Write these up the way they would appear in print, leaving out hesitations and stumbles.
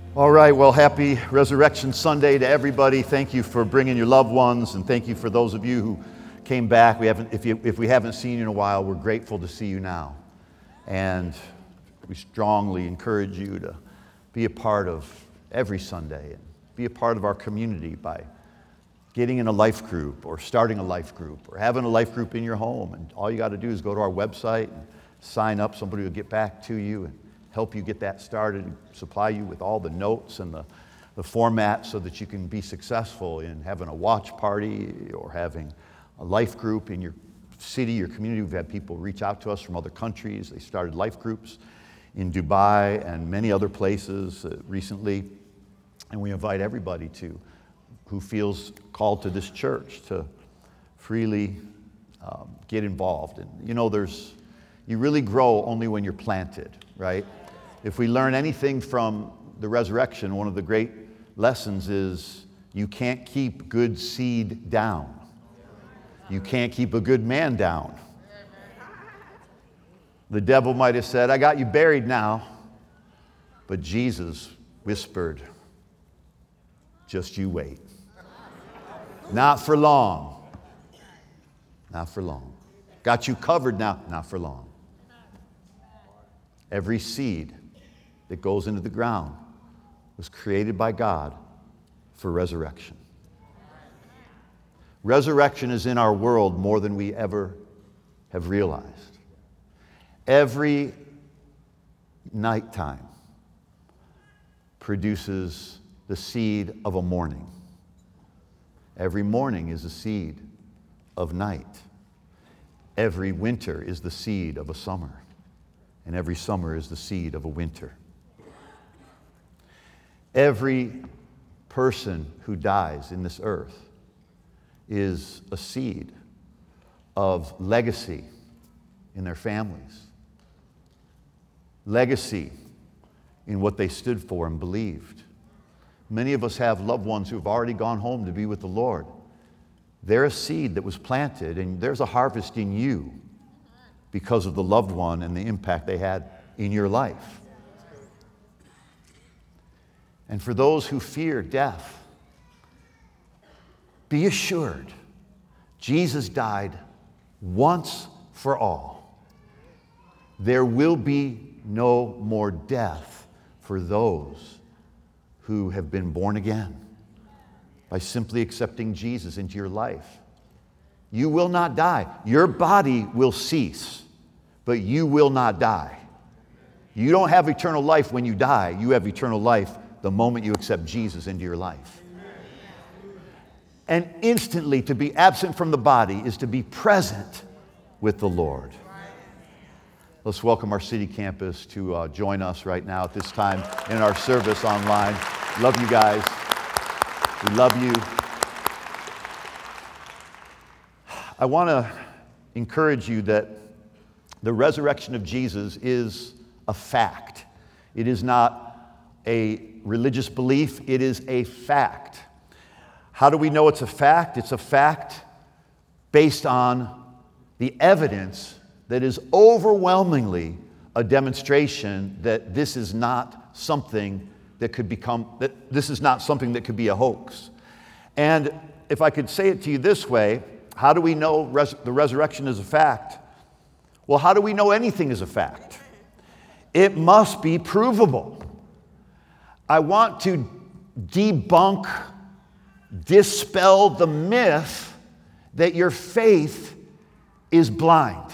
All right, well, happy Resurrection Sunday to everybody. Thank you for bringing your loved ones, and thank you for those of you who came back. If we haven't seen you in a while, we're grateful to see you now. And we strongly encourage you to be a part of every Sunday and be a part of our community by getting in a life group or starting a life group or having a life group in your home. And all you got to do is go to our website and sign up. Somebody will get back to you and help you get that started, supply you with all the notes and the format so that you can be successful in having a watch party or having a life group in your city, your community. We've had people reach out to us from other countries. They started life groups in Dubai and many other places recently. And we invite everybody who feels called to this church to freely get involved. And you really grow only when you're planted, right? If we learn anything from the resurrection, one of the great lessons is you can't keep good seed down. You can't keep a good man down. The devil might have said, "I got you buried now." But Jesus whispered, "Just you wait. Not for long. Not for long. Got you covered now, not for long." Every seed that goes into the ground was created by God for resurrection. Resurrection is in our world more than we ever have realized. Every nighttime produces the seed of a morning. Every morning is a seed of night. Every winter is the seed of a summer. And every summer is the seed of a winter. Every person who dies in this earth is a seed of legacy in their families. Legacy in what they stood for and believed. Many of us have loved ones who have already gone home to be with the Lord. They're a seed that was planted, and there's a harvest in you because of the loved one and the impact they had in your life. And for those who fear death, be assured, Jesus died once for all. There will be no more death for those who have been born again by simply accepting Jesus into your life. You will not die. Your body will cease, but you will not die. You don't have eternal life when you die. You have eternal life the moment you accept Jesus into your life. And instantly to be absent from the body is to be present with the Lord. Let's welcome our city campus to join us right now at this time in our service online. Love you guys. We love you. I want to encourage you that the resurrection of Jesus is a fact. It is not a religious belief, it is a fact. How do we know it's a fact? It's a fact based on the evidence that is overwhelmingly a demonstration that this is not something that could be a hoax. And if I could say it to you this way, how do we know the resurrection is a fact? Well, how do we know anything is a fact? It must be provable. I want to dispel the myth that your faith is blind.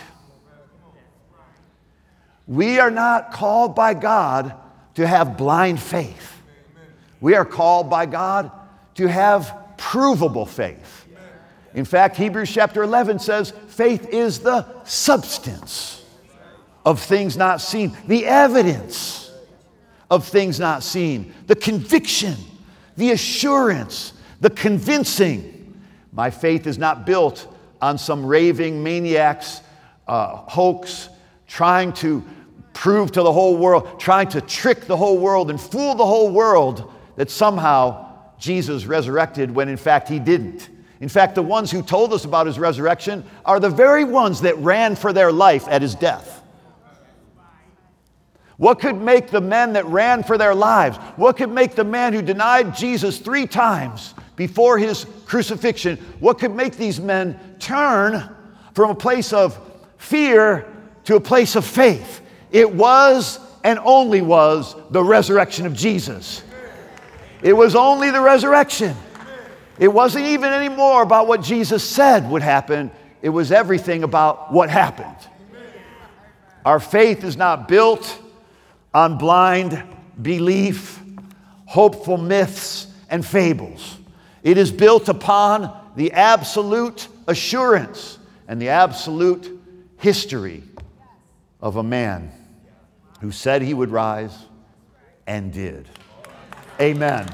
We are not called by God to have blind faith. We are called by God to have provable faith. In fact, Hebrews chapter 11 says, faith is the substance of things not seen, the evidence of things not seen, the conviction, the assurance, the convincing. My faith is not built on some raving maniac's hoax, trying to prove to the whole world, trying to trick the whole world and fool the whole world that somehow Jesus resurrected when in fact he didn't. In fact, the ones who told us about his resurrection are the very ones that ran for their life at his death. What could make the men that ran for their lives? What could make the man who denied Jesus 3 times before his crucifixion? What could make these men turn from a place of fear to a place of faith? It was and only was the resurrection of Jesus. It was only the resurrection. It wasn't even any more about what Jesus said would happen. It was everything about what happened. Our faith is not built on blind belief, hopeful myths, and fables. It is built upon the absolute assurance and the absolute history of a man who said he would rise and did. Amen.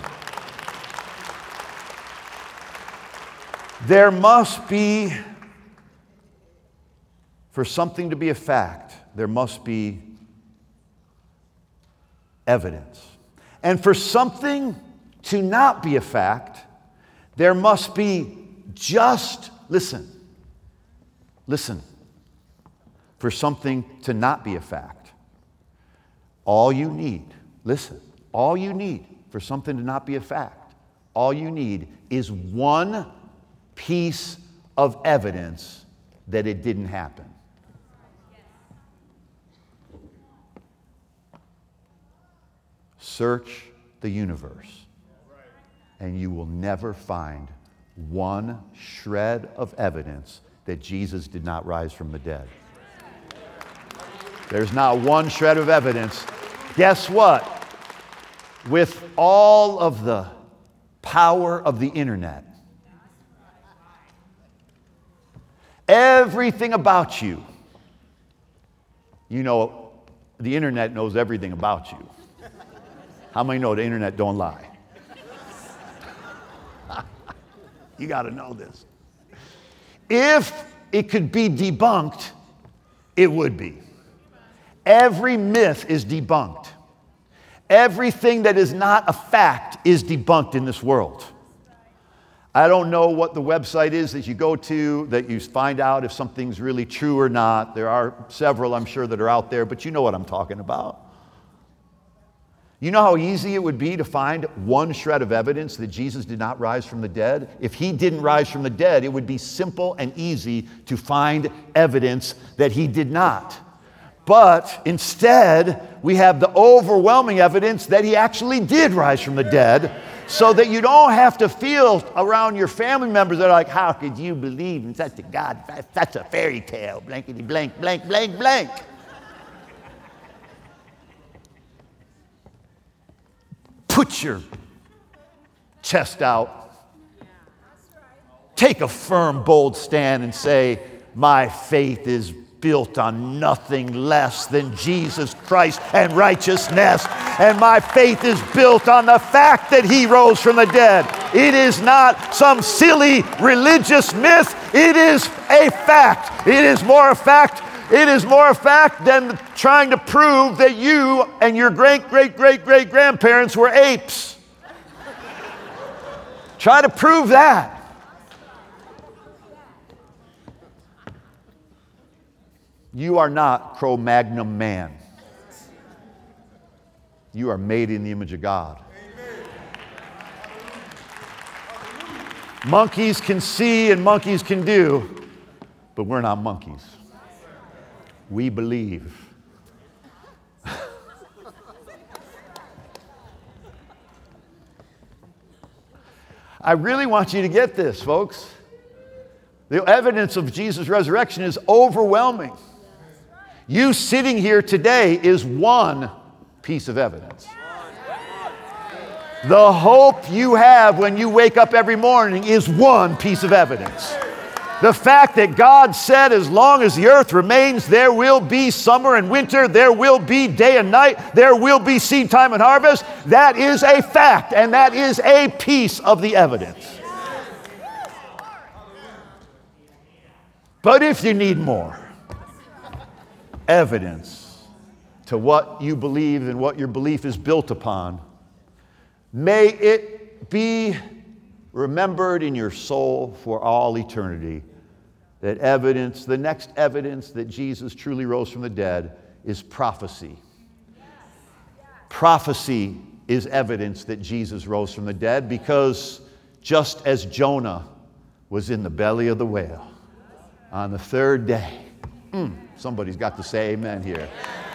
There must be, for something to be a fact, there must be evidence. And for something to not be a fact, there must be just, listen, for something to not be a fact, all you need for something to not be a fact, all you need is one piece of evidence that it didn't happen. Search the universe, and you will never find one shred of evidence that Jesus did not rise from the dead. There's not one shred of evidence. Guess what? With all of the power of the internet, everything about you, you know, the internet knows everything about you. How many know the internet don't lie? You got to know this. If it could be debunked, it would be. Every myth is debunked. Everything that is not a fact is debunked in this world. I don't know what the website is that you go to that you find out if something's really true or not. There are several, I'm sure, that are out there, but you know what I'm talking about. You know how easy it would be to find one shred of evidence that Jesus did not rise from the dead? If he didn't rise from the dead, it would be simple and easy to find evidence that he did not. But instead, we have the overwhelming evidence that he actually did rise from the dead, so that you don't have to feel around your family members that are like, how could you believe in such a God? That's a fairy tale, blankety blank, blank, blank, blank. Put your chest out. Take a firm, bold stand and say, my faith is built on nothing less than Jesus Christ and righteousness. And my faith is built on the fact that he rose from the dead. It is not some silly religious myth. It is a fact. It is more a fact. It is more a fact than trying to prove that you and your great-great-great-great-grandparents were apes. Try to prove that. You are not Cro-Magnon man. You are made in the image of God. Monkeys can see and monkeys can do, but we're not monkeys. We believe. I really want you to get this, folks. The evidence of Jesus' resurrection is overwhelming. You sitting here today is one piece of evidence. The hope you have when you wake up every morning is one piece of evidence. The fact that God said as long as the earth remains, there will be summer and winter, there will be day and night, there will be seed time and harvest, that is a fact, and that is a piece of the evidence. But if you need more evidence to what you believe and what your belief is built upon, may it be remembered in your soul for all eternity that evidence, the next evidence that Jesus truly rose from the dead, is prophecy. prophecy is evidence that Jesus rose from the dead, because just as Jonah was in the belly of the whale on the third day, somebody's got to say amen here.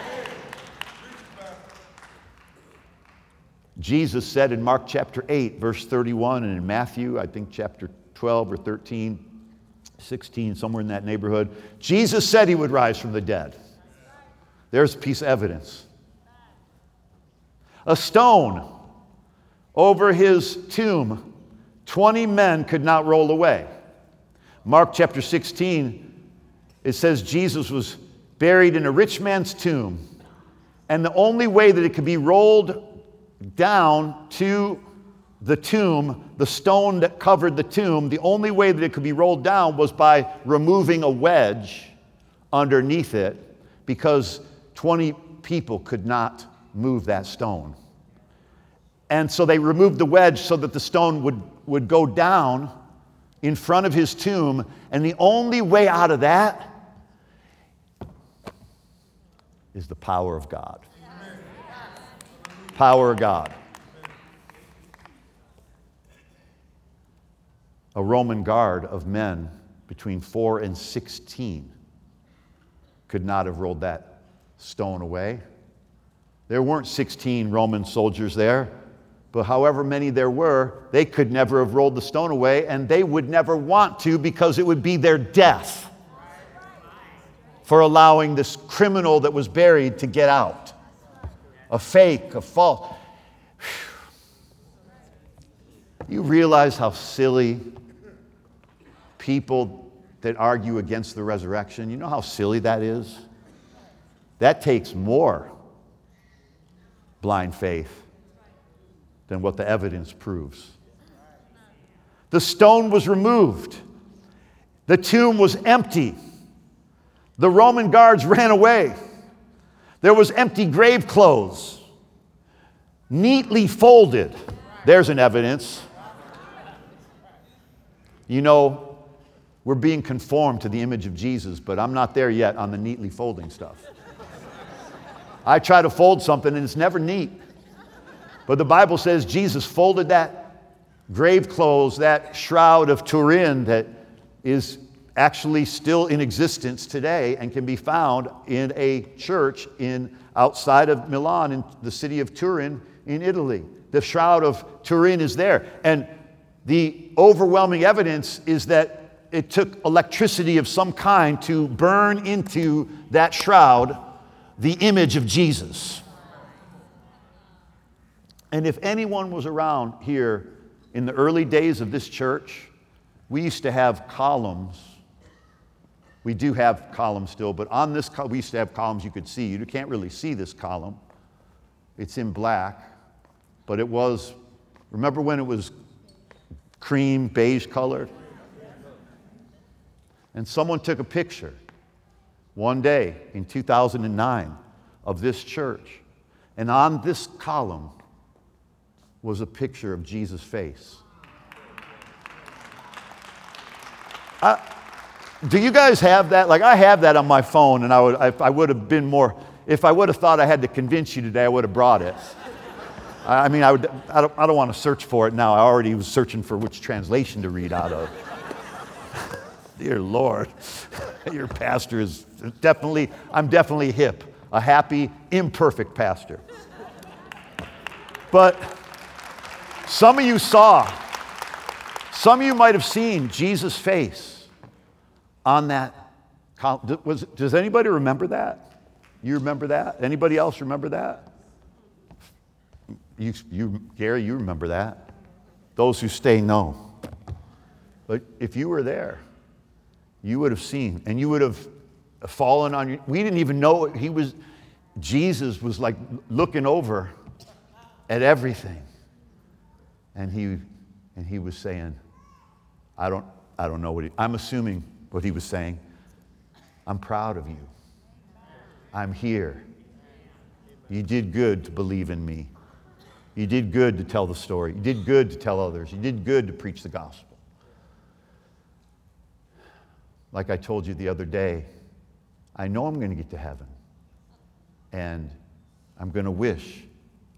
Jesus said in Mark chapter 8, verse 31, and in Matthew, I think chapter 12 or 13, 16, somewhere in that neighborhood, Jesus said he would rise from the dead. There's a piece of evidence. A stone over his tomb, 20 men could not roll away. Mark chapter 16, it says Jesus was buried in a rich man's tomb, and the only way that it could be rolled down to the tomb, the stone that covered the tomb, the only way that it could be rolled down was by removing a wedge underneath it, because 20 people could not move that stone. And so they removed the wedge so that the stone would go down in front of his tomb, and the only way out of that is the power of God. Power of God. A Roman guard of men between 4 and 16 could not have rolled that stone away. There weren't 16 Roman soldiers there, but however many there were, they could never have rolled the stone away, and they would never want to, because it would be their death for allowing this criminal that was buried to get out. A fake, a false. You realize how silly people that argue against the resurrection, you know how silly that is? That takes more blind faith than what the evidence proves. The stone was removed. The tomb was empty. The Roman guards ran away. There was empty grave clothes, neatly folded. There's an evidence. You know, we're being conformed to the image of Jesus, but I'm not there yet on the neatly folding stuff. I try to fold something and it's never neat. But the Bible says Jesus folded that grave clothes, that shroud of Turin that is actually still in existence today and can be found in a church outside of Milan, in the city of Turin in Italy. The shroud of Turin is there. And the overwhelming evidence is that it took electricity of some kind to burn into that shroud the image of Jesus. And if anyone was around here in the early days of this church, we used to have columns. We do have columns still, but on this, we used to have columns you could see. You can't really see this column. It's in black, but it was, remember when it was cream, beige colored? And someone took a picture one day in 2009 of this church, and on this column was a picture of Jesus' face. Do you guys have that? Like, I have that on my phone, and I would have been more, if I would have thought I had to convince you today, I would have brought it. I don't want to search for it now. I already was searching for which translation to read out of. Dear Lord, your pastor is I'm definitely hip, a happy, imperfect pastor. But some of you might have seen Jesus' face on that. Does anybody remember that? You remember that? Anybody else remember that? Gary, you remember that. Those who stay know. But if you were there, you would have seen, and you would have fallen on your, we didn't even know Jesus was like looking over at everything. And he was saying, I don't know I'm assuming what he was saying. I'm proud of you. I'm here. You did good to believe in me. You did good to tell the story. You did good to tell others. You did good to preach the gospel. Like I told you the other day, I know I'm going to get to heaven. And I'm going to wish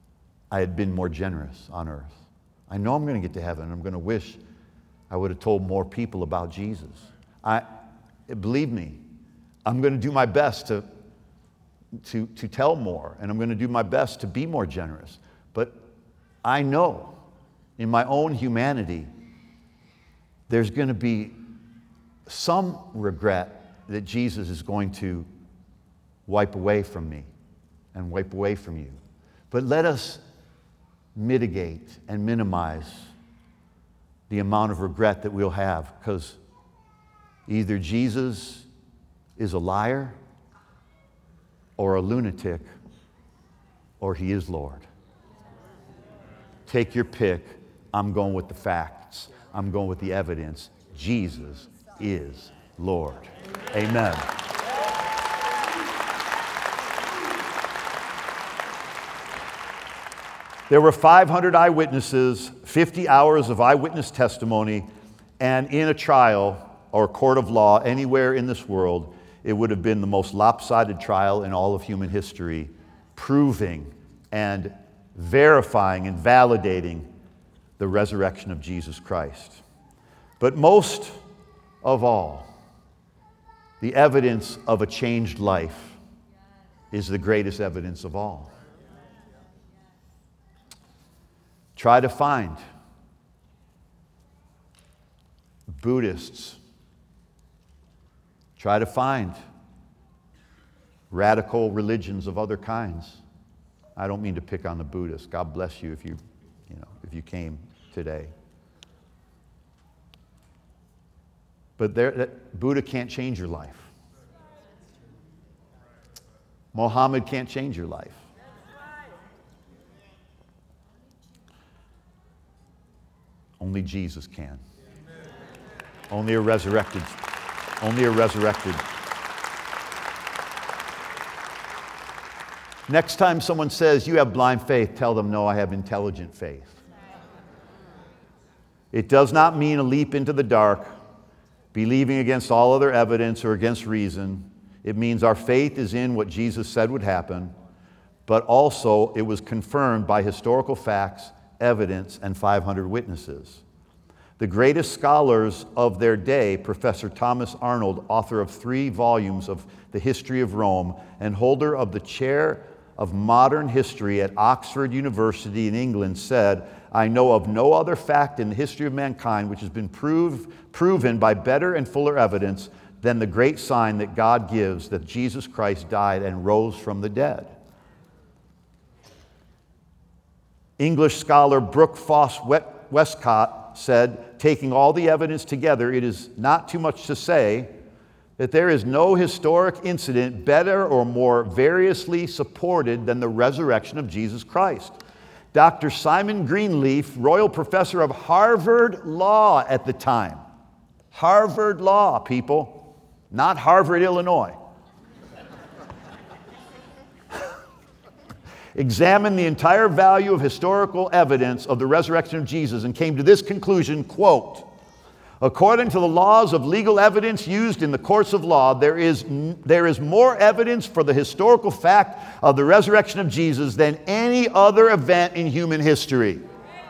I had been more generous on earth. I know I'm going to get to heaven. I'm going to wish I would have told more people about Jesus. Believe me, I'm going to do my best to tell more, and I'm going to do my best to be more generous. But I know in my own humanity, there's going to be some regret that Jesus is going to wipe away from me and wipe away from you. But let us mitigate and minimize the amount of regret that we'll have, because either Jesus is a liar or a lunatic, or he is Lord. Take your pick. I'm going with the facts. I'm going with the evidence. Jesus is Lord. Amen. There were 500 eyewitnesses, 50 hours of eyewitness testimony, and in a trial or court of law anywhere in this world, it would have been the most lopsided trial in all of human history, proving and verifying and validating the resurrection of Jesus Christ. But most of all, the evidence of a changed life is the greatest evidence of all. Try to find Buddhists. Try to find radical religions of other kinds. I don't mean to pick on the Buddhists. God bless you if you came today. But Buddha can't change your life. Mohammed can't change your life. Only Jesus can. Only a resurrected. Next time someone says, you have blind faith, tell them, no, I have intelligent faith. It does not mean a leap into the dark, believing against all other evidence or against reason. It means our faith is in what Jesus said would happen, but also it was confirmed by historical facts, evidence, and 500 witnesses. The greatest scholars of their day, Professor Thomas Arnold, author of 3 volumes of the history of Rome and holder of the chair of modern history at Oxford University in England, said, I know of no other fact in the history of mankind which has been proven by better and fuller evidence than the great sign that God gives that Jesus Christ died and rose from the dead. English scholar Brooke Foss Westcott said, taking all the evidence together, it is not too much to say that there is no historic incident better or more variously supported than the resurrection of Jesus Christ. Dr. Simon Greenleaf, Royal Professor of Harvard Law at the time, Harvard Law, people, not Harvard, Illinois, examined the entire value of historical evidence of the resurrection of Jesus and came to this conclusion, quote, according to the laws of legal evidence used in the courts of law, there is more evidence for the historical fact of the resurrection of Jesus than any other event in human history.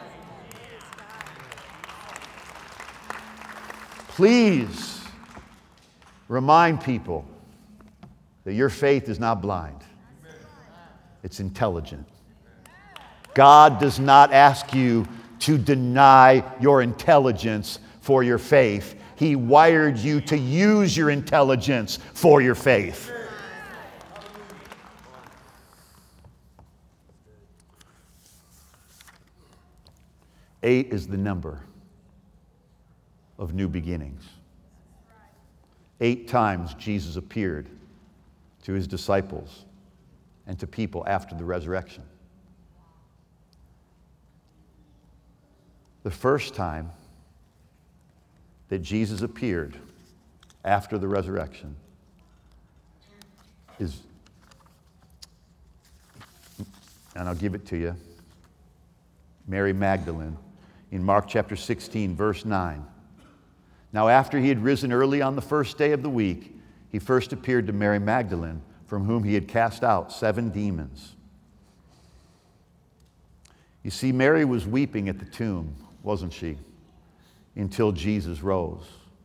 Please remind people that your faith is not blind. It's intelligent. God does not ask you to deny your intelligence for your faith. He wired you to use your intelligence for your faith. Eight is the number of new beginnings. 8 times Jesus appeared to his disciples and to people after the resurrection. The first time that Jesus appeared after the resurrection is, and I'll give it to you, Mary Magdalene in Mark chapter 16, verse 9. Now after he had risen early on the first day of the week, he first appeared to Mary Magdalene, from whom he had cast out 7 demons. You see, Mary was weeping at the tomb, wasn't she? Until Jesus rose.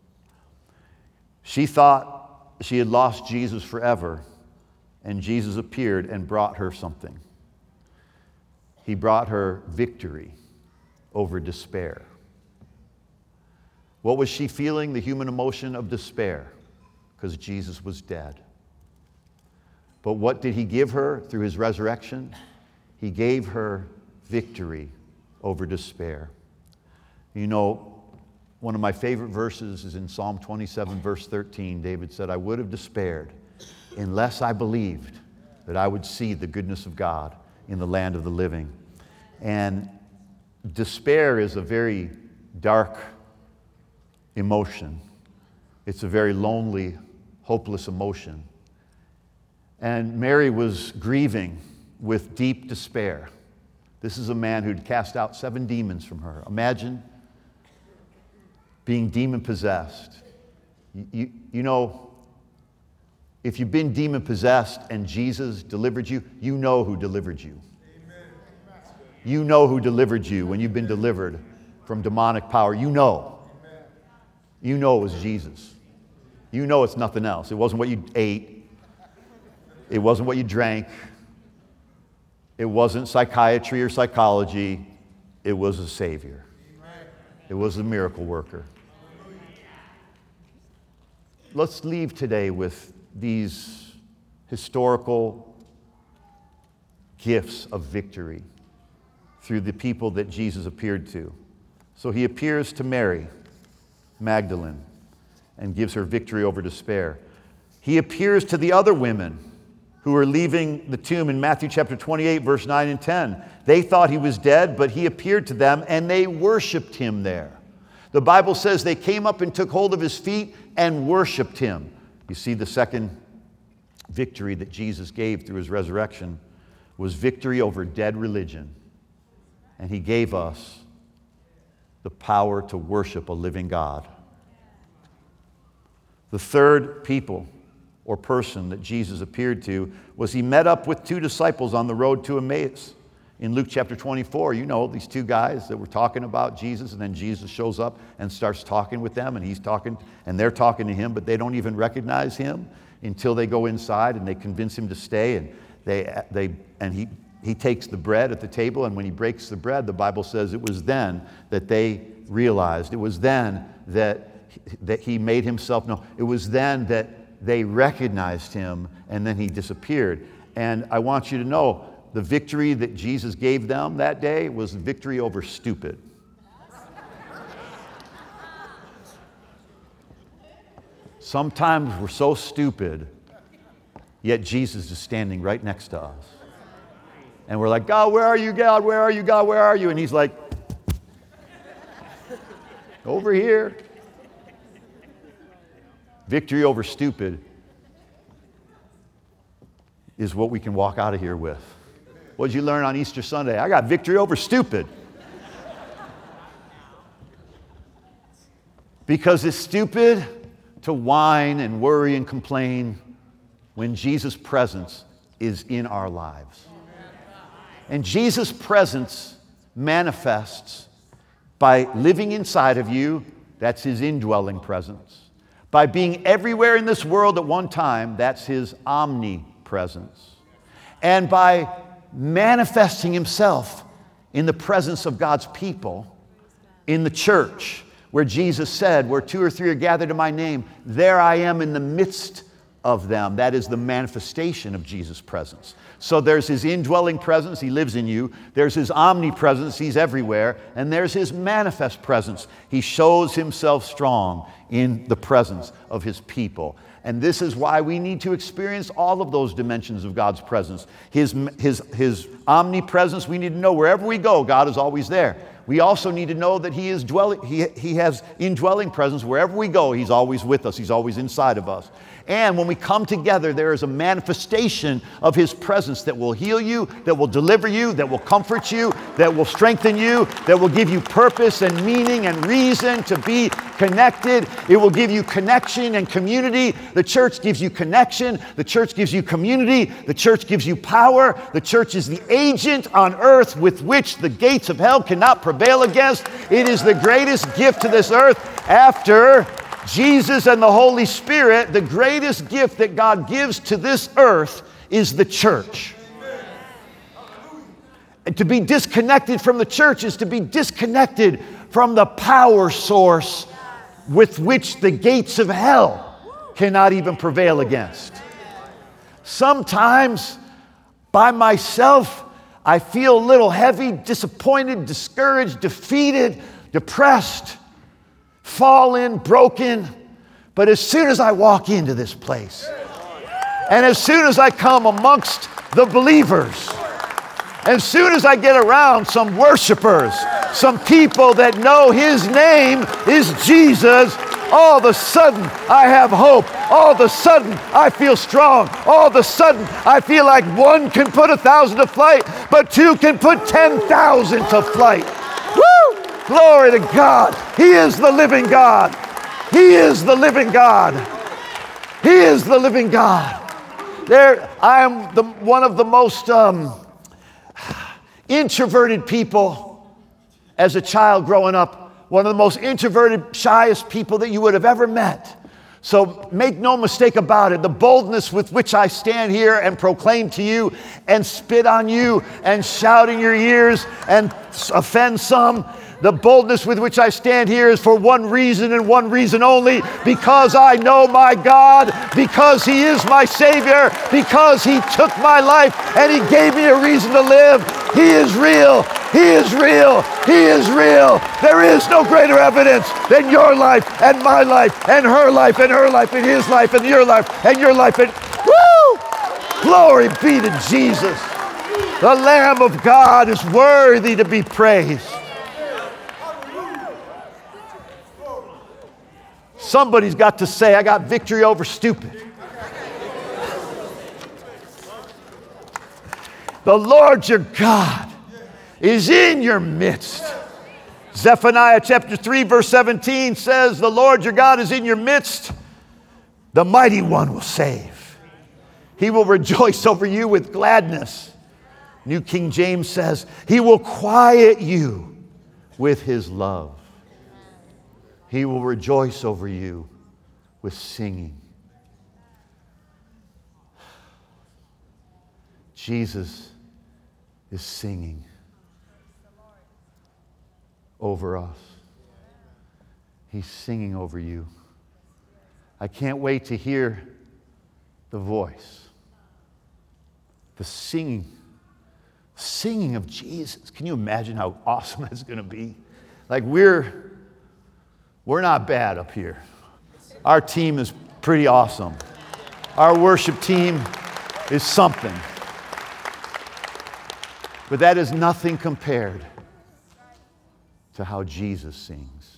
She thought she had lost Jesus forever, and Jesus appeared and brought her something. He brought her victory over despair. What was she feeling? The human emotion of despair, because Jesus was dead. But what did he give her through his resurrection? He gave her victory over despair. You know, one of my favorite verses is in Psalm 27, verse 13. David said, I would have despaired unless I believed that I would see the goodness of God in the land of the living. And despair is a very dark emotion. It's a very lonely, hopeless emotion. And Mary was grieving with deep despair. This is a man who'd cast out 7 demons from her. Imagine being demon-possessed. You know, if you've been demon-possessed and Jesus delivered you, you know who delivered you. You know who delivered you when you've been delivered from demonic power. You know. You know it was Jesus. You know it's nothing else. It wasn't what you ate. It wasn't what you drank. It wasn't psychiatry or psychology. It was a Savior. It was a miracle worker. Let's leave today with these historical gifts of victory through the people that Jesus appeared to. So he appears to Mary Magdalene and gives her victory over despair. He appears to the other women who are leaving the tomb in Matthew chapter 28, verse 9 and 10. They thought he was dead, but he appeared to them and they worshiped him there. The Bible says they came up and took hold of his feet and worshiped him. You see, the second victory that Jesus gave through his resurrection was victory over dead religion. And he gave us the power to worship a living God. The third people or person that Jesus appeared to was he met up with 2 disciples on the road to Emmaus. In Luke chapter 24, you know, these 2 guys that were talking about Jesus, and then Jesus shows up and starts talking with them, and he's talking, and they're talking to him, but they don't even recognize him until they go inside and they convince him to stay, and he takes the bread at the table, and when he breaks the bread, the Bible says it was then that they realized. It was then that he made himself known. It was then that they recognized him, and then he disappeared. And I want you to know, the victory that Jesus gave them that day was victory over stupid. Sometimes we're so stupid, yet Jesus is standing right next to us. And we're like, God, where are you, God? Where are you, God? Where are you? And he's like, over here. Victory over stupid is what we can walk out of here with. What did you learn on Easter Sunday? I got victory over stupid. Because it's stupid to whine and worry and complain when Jesus' presence is in our lives. And Jesus' presence manifests by living inside of you. That's his indwelling presence. By being everywhere in this world at one time, that's his omnipresence. And by manifesting himself in the presence of God's people in the church, where Jesus said, where 2 or 3 are gathered in my name, there I am in the midst of them. That is the manifestation of Jesus' presence. So there's his indwelling presence, he lives in you. There's his omnipresence, he's everywhere. And there's his manifest presence. He shows himself strong in the presence of his people. And this is why we need to experience all of those dimensions of God's presence. His omnipresence, we need to know wherever we go, God is always there. We also need to know that he is dwelling, he has indwelling presence wherever we go. He's always with us. He's always inside of us. And when we come together, there is a manifestation of his presence that will heal you, that will deliver you, that will comfort you, that will strengthen you, that will give you purpose and meaning and reason to be connected. It will give you connection and community. The church gives you connection. The church gives you community. The church gives you power. The church is the agent on earth with which the gates of hell cannot prevail against. It is the greatest gift to this earth after Jesus and the Holy Spirit. The greatest gift that God gives to this earth is the church. And to be disconnected from the church is to be disconnected from the power source with which the gates of hell cannot even prevail against. Sometimes by myself, I feel a little heavy, disappointed, discouraged, defeated, depressed, fallen, broken. But as soon as I walk into this place, and as soon as I come amongst the believers, as soon as I get around some worshipers, some people that know His name is Jesus, all of a sudden I have hope. All of a sudden I feel strong. All of a sudden I feel like one can put 1,000 to flight, but two can put 10,000 to flight. Woo! Glory to God. He is the living God. He is the living God. He is the living God. I am one of the most introverted people as a child growing up. One of the most introverted, shyest people that you would have ever met. So make no mistake about it. The boldness with which I stand here and proclaim to you and spit on you and shout in your ears and offend some, the boldness with which I stand here is for one reason and one reason only, because I know my God, because He is my Savior, because He took my life and He gave me a reason to live. He is real. He is real. He is real. There is no greater evidence than your life and my life and her life and her life and his life and your life and your life. And woo! Glory be to Jesus. The Lamb of God is worthy to be praised. Somebody's got to say, I got victory over stupid. The Lord your God is in your midst. Zephaniah chapter 3 verse 17 says, the Lord your God is in your midst. The mighty one will save. He will rejoice over you with gladness. New King James says, He will quiet you with His love. He will rejoice over you with singing. Jesus is singing over us. He's singing over you. I can't wait to hear the voice, the singing of Jesus. Can you imagine how awesome that's going to be? Like we're not bad up here. Our team is pretty awesome. Our worship team is something. But that is nothing compared to how Jesus sings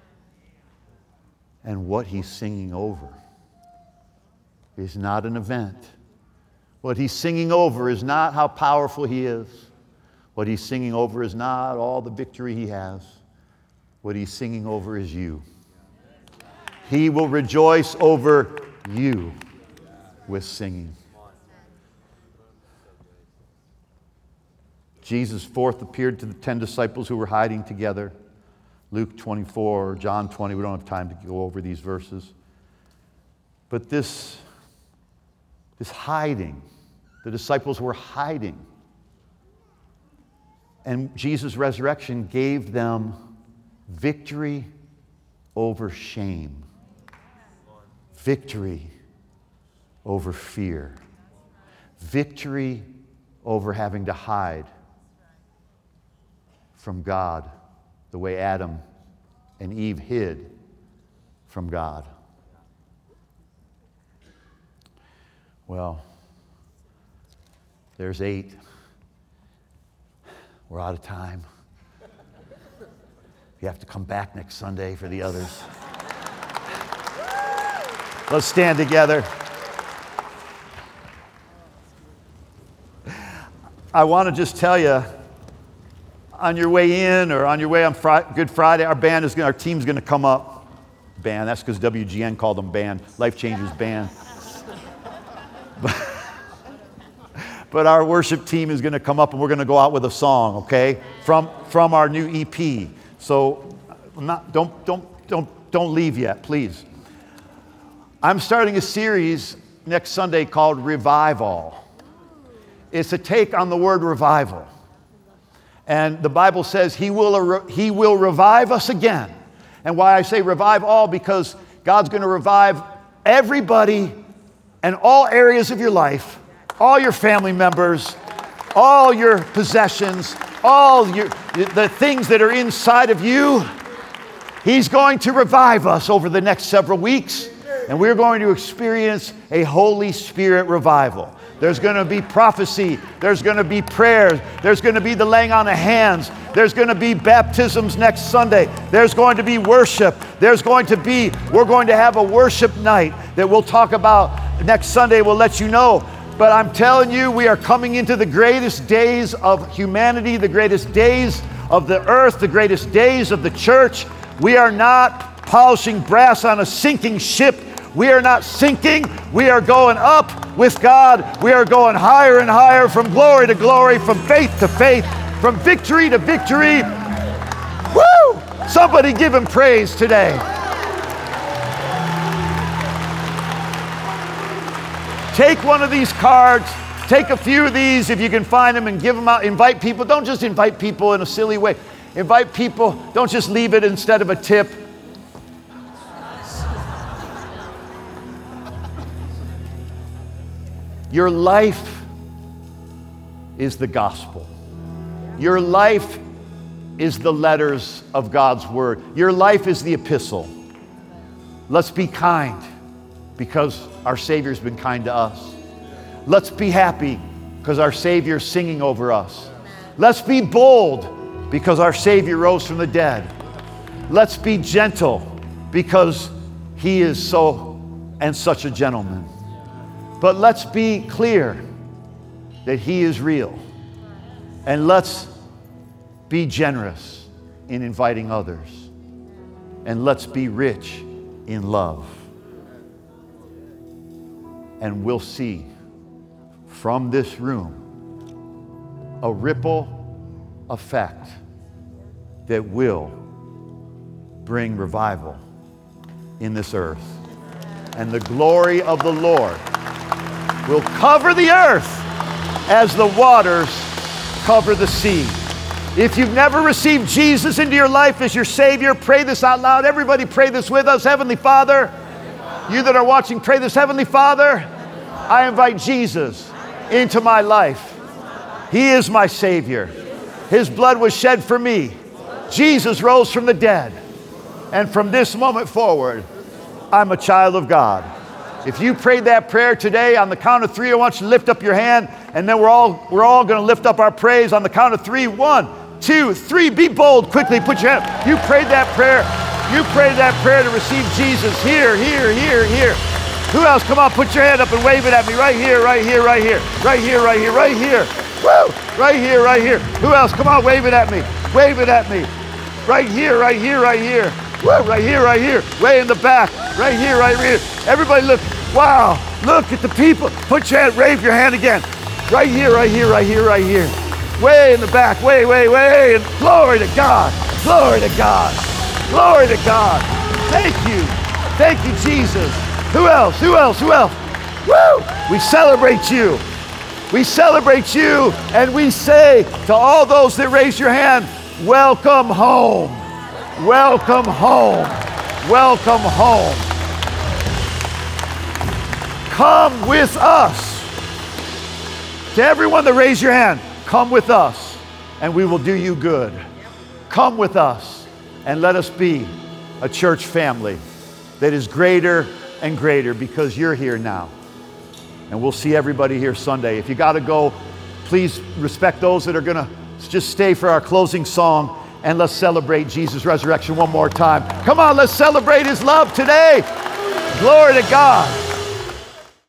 and what He's singing over. Is not an event. What He's singing over is not how powerful He is. What He's singing over is not all the victory He has. What He's singing over is you. He will rejoice over you with singing. Jesus fourth appeared to the 10 disciples who were hiding together. Luke 24, John 20. We don't have time to go over these verses. But this hiding, the disciples were hiding. And Jesus' resurrection gave them victory over shame. Victory over fear. Victory over having to hide from God the way Adam and Eve hid from God. Well, there's 8. We're out of time. You have to come back next Sunday for the others. Let's stand together. I want to just tell you, on your way in or on your way on Good Friday, our team's going to come up. band. That's because WGN called them band, Life Changers Band. But our worship team is going to come up and we're going to go out with a song, okay, from our new EP. So don't leave yet, please. I'm starting a series next Sunday called Revive All. It's a take on the word revival. And the Bible says he will revive us again. And why I say revive all, because God's going to revive everybody and all areas of your life, all your family members, all your possessions, the things that are inside of you. He's going to revive us over the next several weeks, and we're going to experience a Holy Spirit revival. There's going to be prophecy. There's going to be prayers. There's going to be the laying on of hands. There's going to be baptisms next Sunday. There's going to be worship. We're going to have a worship night that we'll talk about next Sunday. We'll let you know. But I'm telling you, we are coming into the greatest days of humanity, the greatest days of the earth, the greatest days of the church. We are not polishing brass on a sinking ship. We are not sinking. We are going up with God. We are going higher and higher, from glory to glory, from faith to faith, from victory to victory. Woo! Somebody give him praise today. Take one of these cards. Take a few of these if you can find them and give them out. Invite people. Don't just invite people in a silly way. Invite people. Don't just leave it instead of a tip. Your life is the gospel. Your life is the letters of God's word. Your life is the epistle. Let's be kind because our Savior's been kind to us. Let's be happy because our Savior's singing over us. Let's be bold because our Savior rose from the dead. Let's be gentle because he is so and such a gentleman. But let's be clear that he is real. And let's be generous in inviting others. And let's be rich in love. And we'll see from this room a ripple effect that will bring revival in this earth. And the glory of the Lord will cover the earth as the waters cover the sea. If you've never received Jesus into your life as your Savior, pray this out loud. Everybody pray this with us. Heavenly Father, you that are watching, pray this. Heavenly Father, I invite Jesus into my life. He is my Savior. His blood was shed for me. Jesus rose from the dead. And from this moment forward, I'm a child of God. If you prayed that prayer today, on the count of 3, I want you to lift up your hand, and then we're all going to lift up our praise on the count of 3. 1, 2, 3. Be bold. Quickly put your hand. You prayed that prayer. You prayed that prayer to receive Jesus. Here, here, here, here. Who else? Come on, put your hand up and wave it at me. Right here, right here, right here. Right here, right here, right here. Woo! Right here, right here. Who else? Come on, wave it at me. Wave it at me. Right here, right here, right here. Woo! Right here, right here. Way in the back. Right here, right here. Everybody look. Wow. Look at the people. Put your hand, wave your hand again. Right here, right here, right here, right here. Way in the back. Way, way, way. And glory to God. Glory to God. Glory to God. Thank you. Thank you, Jesus. Who else? Who else? Who else? Woo! We celebrate you. We celebrate you, and we say to all those that raise your hand, welcome home. Welcome home. Welcome home. Come with us. To everyone that raised your hand, come with us, and we will do you good. Come with us, and let us be a church family that is greater and greater because you're here now. And we'll see everybody here Sunday. If you got to go, please respect those that are going to just stay for our closing song, and let's celebrate Jesus' resurrection one more time. Come on, let's celebrate his love today. Glory to God.